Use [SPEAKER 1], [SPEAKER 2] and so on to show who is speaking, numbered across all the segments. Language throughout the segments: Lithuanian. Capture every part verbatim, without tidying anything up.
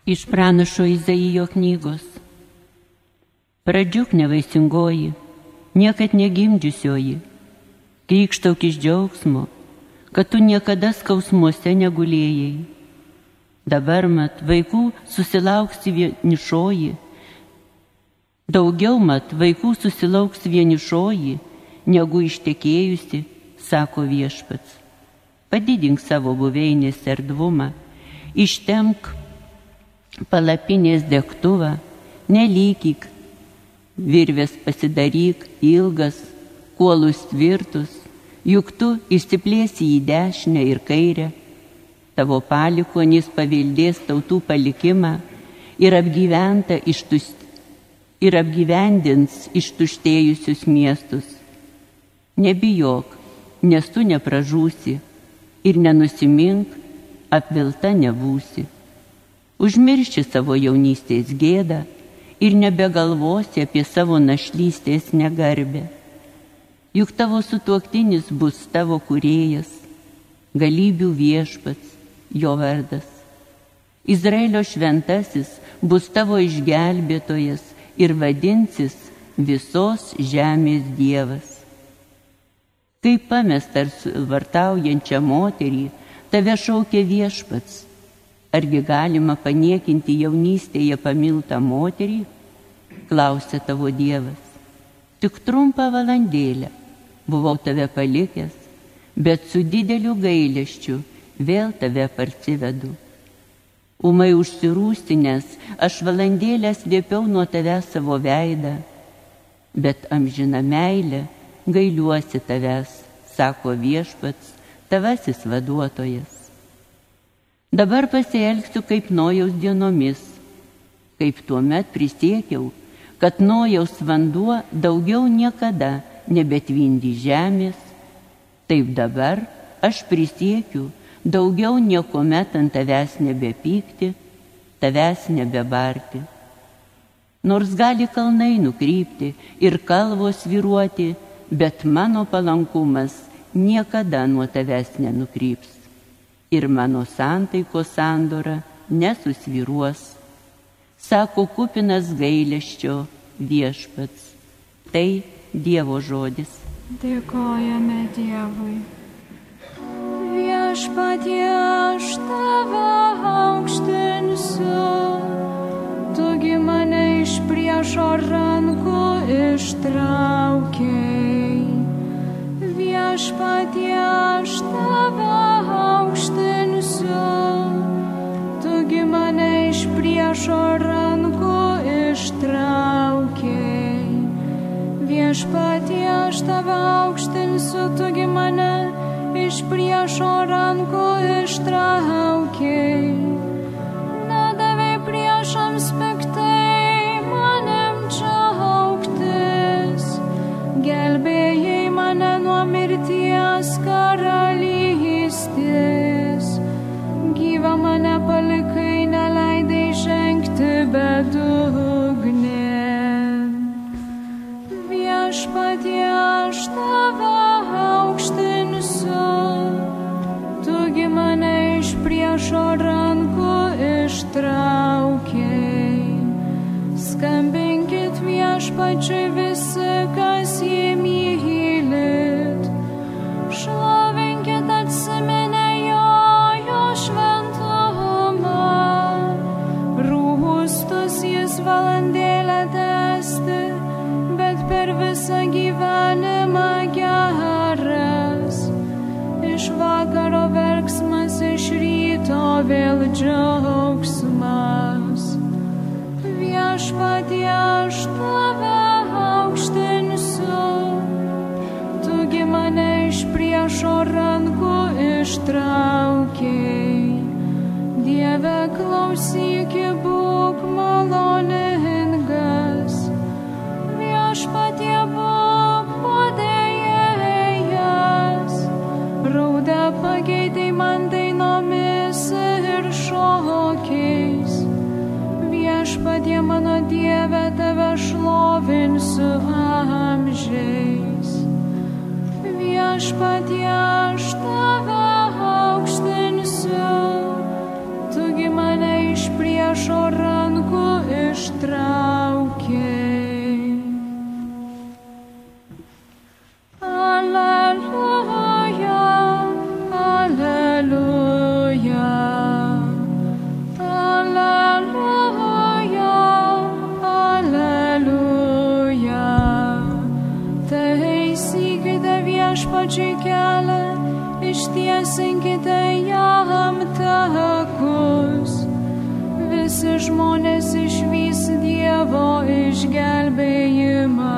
[SPEAKER 1] Iš pranašo Izaijo knygos. Pradžiuk nevaisingoji, niekad negimdžiusioji, krykštauk iš džiaugsmo, kad tu niekada skausmuose negulėjai. Dabar mat vaikų susilauksi vienišoji, daugiau mat vaikų susilauks vienišoji, negu ištekėjusi, sako Viešpats. Padidink savo buveinės erdvumą, ištemk palapinės degtuvą, nelykyk, virvės pasidaryk ilgas, kuolus tvirtus, juk tu išsiplėsi į dešinę ir kairę, tavo palikuonys paveldės tautų palikimą ir, ištus, ir apgyvendins ištuštėjusius miestus. Nebijok, nes tu nepražūsi ir nenusimink, apvilta nebūsi. Užmirši savo jaunystės gėdą ir nebegalvosi apie savo našlystės negarbę. Juk tavo sutuoktinis bus tavo kūrėjas, galybių Viešpats, jo vardas. Izraelio šventasis bus tavo išgelbėtojas ir vadinsis visos žemės Dievas. Kaip pamestą ar vartaujančią moterį tave šaukia Viešpats. Argi galima paniekinti jaunystėje pamiltą moterį? Klausia tavo Dievas. Tik trumpą valandėlę buvau tave palikęs, bet su dideliu gailesčiu vėl tave parsivedu. Ūmai užsirūstinęs, aš valandėlę slėpiau nuo tave savo veidą, bet amžina meilė gailiuosi tavęs, sako Viešpats, tavasis vaduotojas. Dabar pasielgsiu kaip Nojaus dienomis, kaip tuomet prisiekiau, kad Nojaus vanduo daugiau niekada nebetvindi žemės, taip dabar aš prisiekiu daugiau niekuomet ant tavęs nebepykti, tavęs nebebarti. Nors gali kalnai nukrypti ir kalvos svyruoti, bet mano palankumas niekada nuo tavęs nenukryps. Ir mano santaikos sandora nesusvyruos, sako kupinas gailesčio Viešpats. Tai Dievo žodis.
[SPEAKER 2] Dėkojame Dievui. Viešpatie, aš tave aukštinsiu, tugi mane iš priešo rankų ištraukei. Viešpatie, aš tave aukštinsiu, tugi mane iš priešo rankų ištraukei. Viešpatie, aš tave aukštinsiu, tugi mane iš priešo rankų ištraukei. Nedavei priešams piktai manim džiaugtis, gelbėjai mane nuo mirties karalystės. Gyvą mane palikai, neleidai žengti bedugnėn. Viešpatie, aš tave aukštinsiu, tugi mane iš priešo rankų ištraukei. Skambinkit Viešpačiui visi, kas jį mylit. Šlovinkit atsiminę jo, jo šventumą. Rūstus jis valandėlę tęsti, bet per visą gyvenimą geras. Iš vakaro verksmas, iš ryto vėl džiaugsmas. Viešpatie, aš tave aukštinsiu, tugi mane iš priešo rankų ištraukei. Dieve, klausyk, būk maloningas. Viešpatie, būk padėjėjas. Raudą pakeitei man dainomis ir šokiais. Viešpatie, mano Dieve, tave šlovinsiu amžiais. Viešpatie, aš tave aukštinsiu, tugi mane iš priešo išgelbėjimą.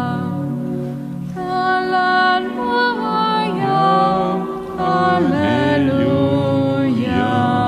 [SPEAKER 2] Alleluja, alleluja.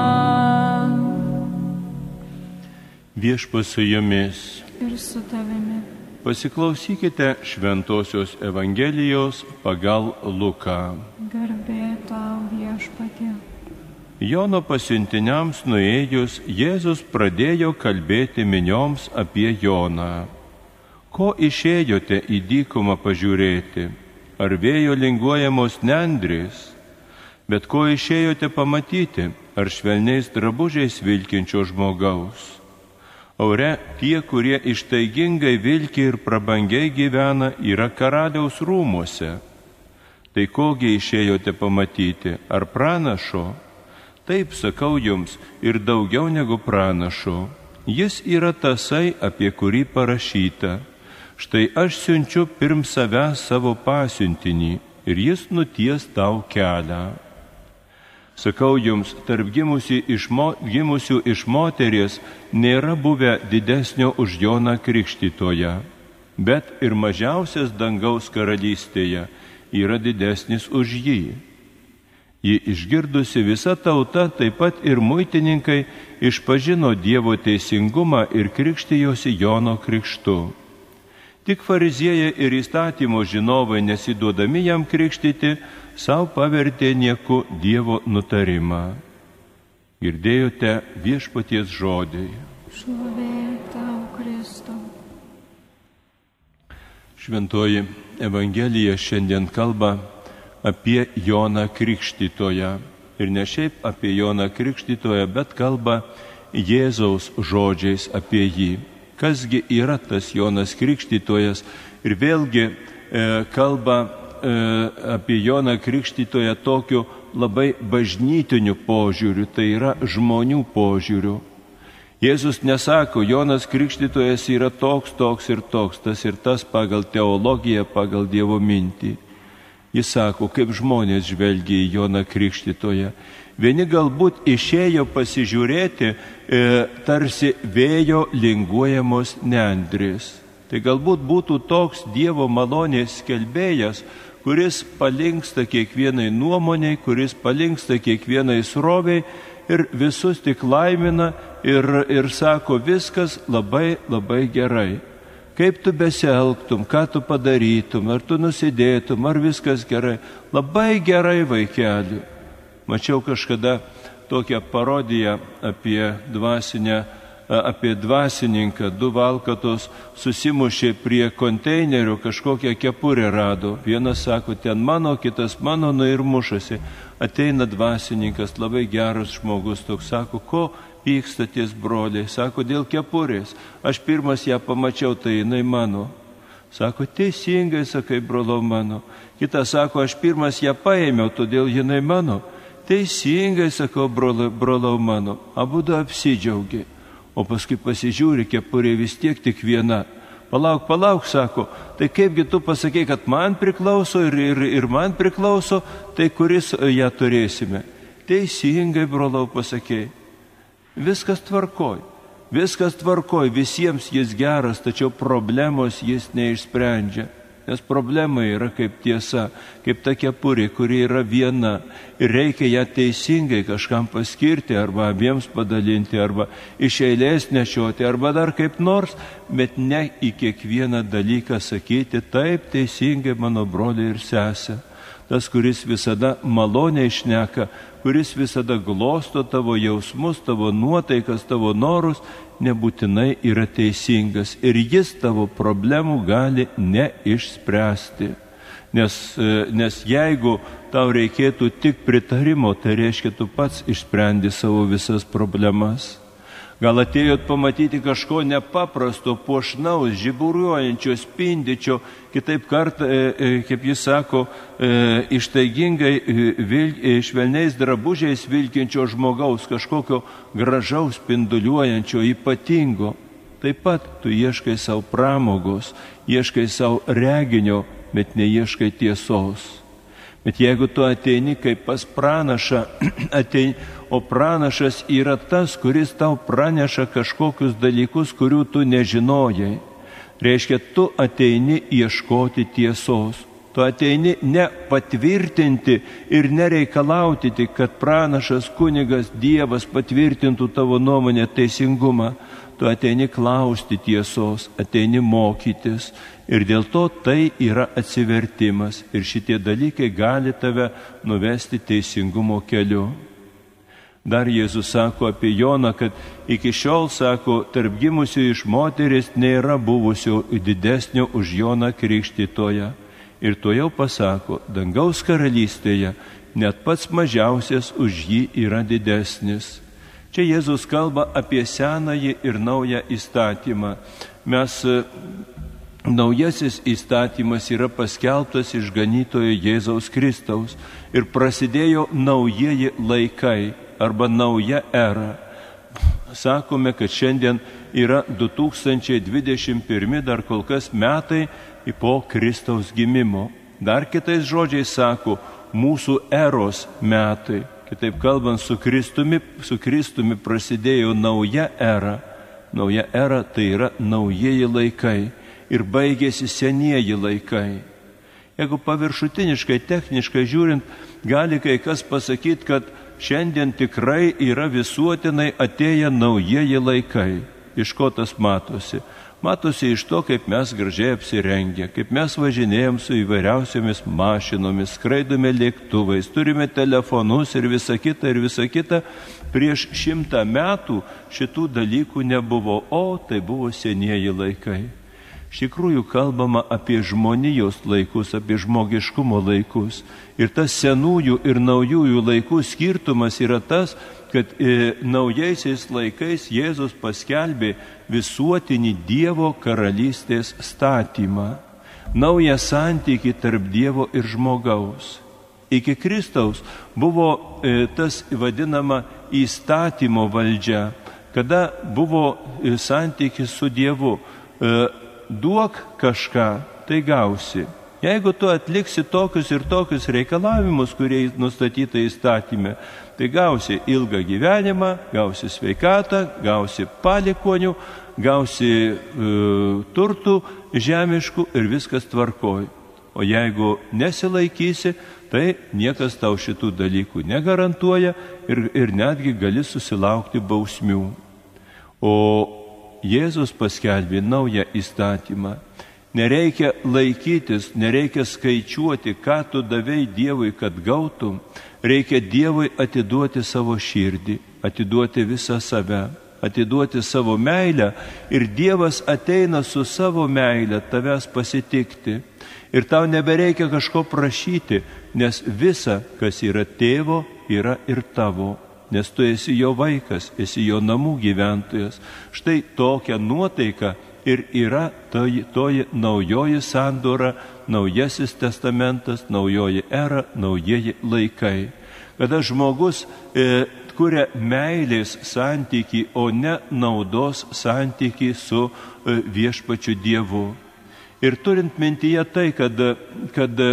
[SPEAKER 3] Viešpats su jumis.
[SPEAKER 2] Ir su tavimi.
[SPEAKER 3] Pasiklausykite Šventosios Evangelijos pagal Luką.
[SPEAKER 2] Garbė tau, Viešpatie.
[SPEAKER 3] Jono pasiuntiniams nuėjus, Jėzus pradėjo kalbėti minioms apie Joną. Ko išėjote į dykumą pažiūrėti? Ar vėjo linguojamos nendrės? Bet ko išėjote pamatyti? Ar švelniais drabužiais vilkinčio žmogaus? Ore tie, kurie ištaigingai vilki ir prabangiai gyvena, yra karaliaus rūmuose. Tai kogi išėjote pamatyti? Ar pranašo? Taip sakau jums, ir daugiau negu pranašo. Jis yra tasai, apie kurį parašyta. Štai aš siunčiu pirm savęs savo pasiuntinį, ir jis nuties tau kelią. Sakau jums, tarp gimusių iš, mo, gimusių iš moteries nėra buvę didesnio už Joną Krikštytoją, bet ir mažiausias dangaus karalystėje yra didesnis už jį. Jį išgirdusi visa tauta, taip pat ir muitininkai, išpažino Dievo teisingumą ir krikštijosi Jono krikštu. Tik fariziejai ir įstatymo žinovai, nesiduodami jam krikštyti, savo pavertė nieku Dievo nutarimą. Girdėjote Viešpaties žodį.
[SPEAKER 2] Šlovė tau, Kristau.
[SPEAKER 3] Šventoji Evangelija šiandien kalba apie Joną Krikštytoją. Ir ne šiaip apie Joną Krikštytoją, bet kalba Jėzaus žodžiais apie jį. Kasgi yra tas Jonas Krikštytojas? Ir vėlgi e, kalba e, apie Joną Krikštytoją tokiu labai bažnytiniu požiūriu, tai yra žmonių požiūriu. Jėzus nesako, Jonas Krikštytojas yra toks, toks ir toks, tas ir tas pagal teologiją, pagal Dievo mintį. Jis sako, kaip žmonės žvelgia į Joną Krikštytoją. Vieni galbūt išėjo pasižiūrėti e, tarsi vėjo linguojamos nendrės. Tai galbūt būtų toks Dievo malonės skelbėjas, kuris palinksta kiekvienai nuomoniai, kuris palinksta kiekvienai sroviai ir visus tik laimina ir, ir sako, viskas labai labai gerai. Kaip tu besielgtum, ką tu padarytum, ar tu nusidėtum, ar viskas gerai. Labai gerai, vaikeli. Mačiau kažkada tokią parodiją apie dvasinę, apie dvasininką. Du valkatos susimušė prie konteinerio, kažkokią kepurę rado. Vienas sako, ten mano, kitas mano, nu ir mušasi. Ateina dvasininkas, labai geras žmogus, toks sako, ko pykstatės broliai? Sako, dėl kepurės. Aš pirmas ją pamačiau, tai jinai mano. Sako, teisingai, sakai, brolau mano. Kitas sako, aš pirmas ją paėmiau, todėl jinai mano. Teisingai, sakau, brolau, brolau mano. Abudu apsidžiaugė. O paskui pasižiūri, kepurė vis tiek tik viena. Palauk, palauk, sako, tai kaipgi tu pasakei, kad man priklauso ir, ir, ir man priklauso, tai kuris ją turėsime? Teisingai, brolau, pasakei. Viskas tvarkoj. Viskas tvarkoj, visiems jis geras, tačiau problemos jis neišsprendžia. Nes problema yra kaip tiesa, kaip ta kepurė, kuri yra viena. Ir reikia ją teisingai kažkam paskirti, arba abiems padalinti, arba iš eilės nešioti, arba dar kaip nors, bet ne į kiekvieną dalyką sakyti, taip teisingai mano broliai ir sesė. Tas, kuris visada maloniai šneka, kuris visada glosto tavo jausmus, tavo nuotaikas, tavo norus, nebūtinai yra teisingas. Ir jis tavo problemų gali neišspręsti. Nes, nes jeigu tau reikėtų tik pritarimo, tai reiškia, tu pats išsprendi savo visas problemas. Gal atėjot pamatyti kažko nepaprasto, puošnaus, žiburiuojančio, spindičio, kitaip kart, kaip jis sako, ištaigingai švelniais drabužiais vilkinčio žmogaus, kažkokio gražaus, spinduliuojančio, ypatingo. Taip pat tu ieškai savo pramogos, ieškai savo reginio, bet neieškai tiesos. Bet jeigu tu ateini kaip pas pranašą, ateini, o pranašas yra tas, kuris tau praneša kažkokius dalykus, kurių tu nežinojai. Reiškia, tu ateini ieškoti tiesos. Tu ateini ne patvirtinti ir nereikalauti tik, kad pranašas, kunigas, Dievas patvirtintų tavo nuomonę teisingumą. Tu ateini klausti tiesos, ateini mokytis. Ir dėl to tai yra atsivertimas. Ir šitie dalykai gali tave nuvesti teisingumo keliu. Dar Jėzus sako apie Joną, kad iki šiol, sako, tarp gimusių iš moteris nėra buvusio didesnio už Joną Krikštytoją. Ir to jau pasako, dangaus karalystėje net pats mažiausias už jį yra didesnis. Čia Jėzus kalba apie senąjį ir naują įstatymą. Mes, naujasis įstatymas yra paskelbtas išganytojo Jėzaus Kristaus ir prasidėjo naujieji laikai arba nauja era. Sakome, kad šiandien yra du tūkstančiai dvidešimt pirmi dar kol kas metai po Kristaus gimimo. Dar kitais žodžiais sako, mūsų eros metai. Kitaip kalbant, su Kristumi, su Kristumi prasidėjo nauja era. Nauja era tai yra naujieji laikai ir baigėsi senieji laikai. Jeigu paviršutiniškai, techniškai žiūrint, gali kai kas pasakyti, kad šiandien tikrai yra visuotinai atėję naujieji laikai. Iš ko tas matosi? Matosi iš to, kaip mes gražiai apsirengę, kaip mes važinėjom su įvairiausiomis mašinomis, skraidome lėktuvais, turime telefonus ir visa kita, ir visa kita. Prieš šimtą metų šitų dalykų nebuvo, o tai buvo senieji laikai. Iš tikrųjų kalbama apie žmonijos laikus, apie žmogiškumo laikus. Ir tas senųjų ir naujųjų laikų skirtumas yra tas, kad e, naujaisiais laikais Jėzus paskelbė visuotinį Dievo karalystės statymą, naują santykį tarp Dievo ir žmogaus. Iki Kristaus buvo e, tas vadinama įstatymo valdžia, kada buvo e, santykis su Dievu. E, duok kažką, tai gausi. Jeigu tu atliksi tokius ir tokius reikalavimus, kurie nustatyta įstatymė, tai gausi ilgą gyvenimą, gausi sveikatą, gausi palikonių, gausi e, turtų žemiškų ir viskas tvarkoj. O jeigu nesilaikysi, tai niekas tau šitų dalykų negarantuoja ir, ir netgi gali susilaukti bausmių. O Jėzus paskelbė naują įstatymą. Nereikia laikytis, nereikia skaičiuoti, ką tu davei Dievui, kad gautum. Reikia Dievui atiduoti savo širdį, atiduoti visą save, atiduoti savo meilę ir Dievas ateina su savo meilė tavęs pasitikti. Ir tau nebereikia kažko prašyti, nes visa, kas yra tėvo, yra ir tavo. Nes tu esi jo vaikas, esi jo namų gyventojas. Štai tokia nuotaika ir yra toji, toji naujoji sandora, naujasis testamentas, naujoji era, naujieji laikai. Kada žmogus e, kuria meilės santykį, o ne naudos santykį su e, viešpačiu Dievu. Ir turint mintyje tai, kad, kad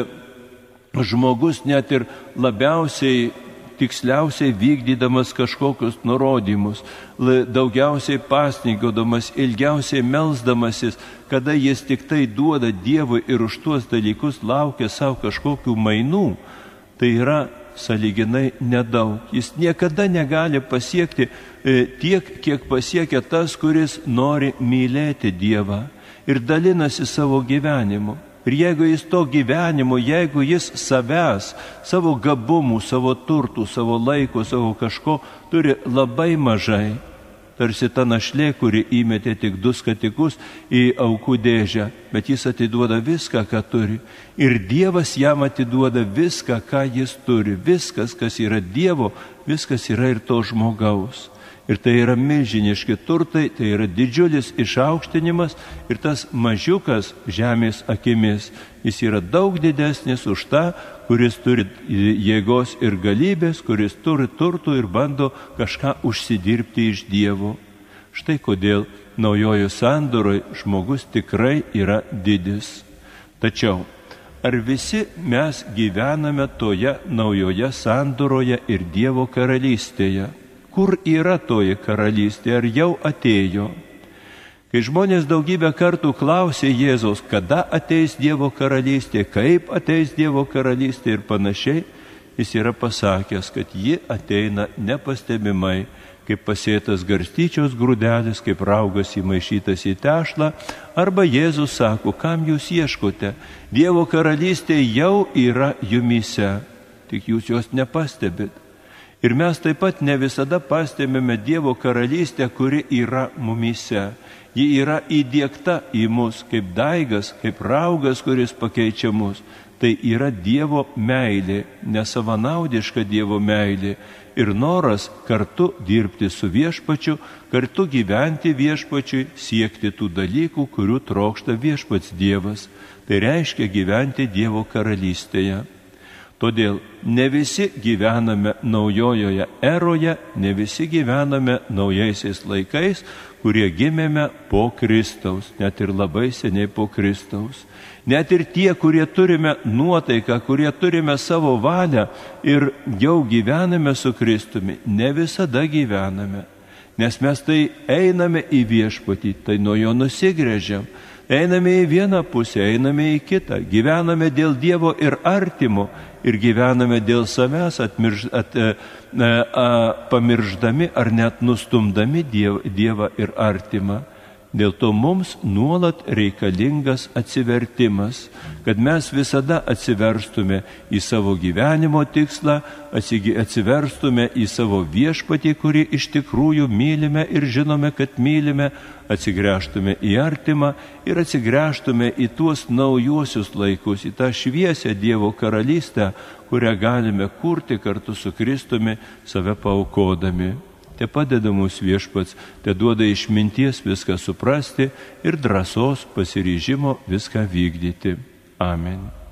[SPEAKER 3] žmogus net ir labiausiai tiksliausiai vykdydamas kažkokius nurodymus, daugiausiai pasninkodamas, ilgiausiai melsdamasis, kada jis tik tai duoda Dievui ir už tuos dalykus laukia savo kažkokių mainų, tai yra sąlyginai nedaug. Jis niekada negali pasiekti tiek, kiek pasiekia tas, kuris nori mylėti Dievą ir dalinasi savo gyvenimu. Ir jeigu jis to gyvenimo, jeigu jis savęs, savo gabumų, savo turtų, savo laiko, savo kažko turi labai mažai, tarsi ta našlė, kuri įmetė tik du skatikus į aukų dėžę, bet jis atiduoda viską, ką turi. Ir Dievas jam atiduoda viską, ką jis turi. Viskas, kas yra Dievo, viskas yra ir to žmogaus. Ir tai yra milžiniški turtai, tai yra didžiulis išaukštinimas ir tas mažiukas žemės akimis, jis yra daug didesnis už tą, kuris turi jėgos ir galybės, kuris turi turtų ir bando kažką užsidirbti iš Dievo. Štai kodėl naujojo sandoroj žmogus tikrai yra didis. Tačiau, ar visi mes gyvename toje naujoje sandoroje ir Dievo karalystėje? Kur yra toji karalystė, ar jau atėjo? Kai žmonės daugybę kartų klausė Jėzaus, kada ateis Dievo karalystė, kaip ateis Dievo karalystė ir panašiai, jis yra pasakęs, kad ji ateina nepastebimai, kaip pasėtas garstyčios grūdelis, kaip raugas įmaišytas į tešlą, arba Jėzus sako, kam jūs ieškote, Dievo karalystė jau yra jumyse, tik jūs jos nepastebit. Ir mes taip pat ne visada pastebime Dievo karalystę, kuri yra mumyse. Ji yra įdiegta į mus kaip daigas, kaip raugas, kuris pakeičia mus. Tai yra Dievo meilė, nesavanaudiška Dievo meilė ir noras kartu dirbti su viešpačiu, kartu gyventi viešpačiui, siekti tų dalykų, kurių trokšta viešpats Dievas. Tai reiškia gyventi Dievo karalystėje. Todėl ne visi gyvename naujojoje eroje, ne visi gyvename naujaisiais laikais, kurie gimėme po Kristaus, net ir labai seniai po Kristaus. Net ir tie, kurie turime nuotaiką, kurie turime savo valią ir jau gyvename su Kristumi, ne visada gyvename. Nes mes tai einame į viešpatį, tai nuo jo nusigręžiam. Einame į vieną pusę, einame į kitą, gyvename dėl Dievo ir artimo ir gyvename dėl savęs, atmirž, at, a, a, pamirždami ar net nustumdami diev, Dievą ir artimą. Dėl to mums nuolat reikalingas atsivertimas, kad mes visada atsiverstume į savo gyvenimo tikslą, atsiverstume į savo viešpatį, kurį iš tikrųjų mylime ir žinome, kad mylime, atsigręžtume į artimą ir atsigręžtume į tuos naujuosius laikus, į tą šviesią Dievo karalystę, kurią galime kurti kartu su Kristumi, save paaukodami. Te padeda mūsų viešpats, te duoda išminties viską suprasti ir drąsos pasiryžimo viską vykdyti. Amen.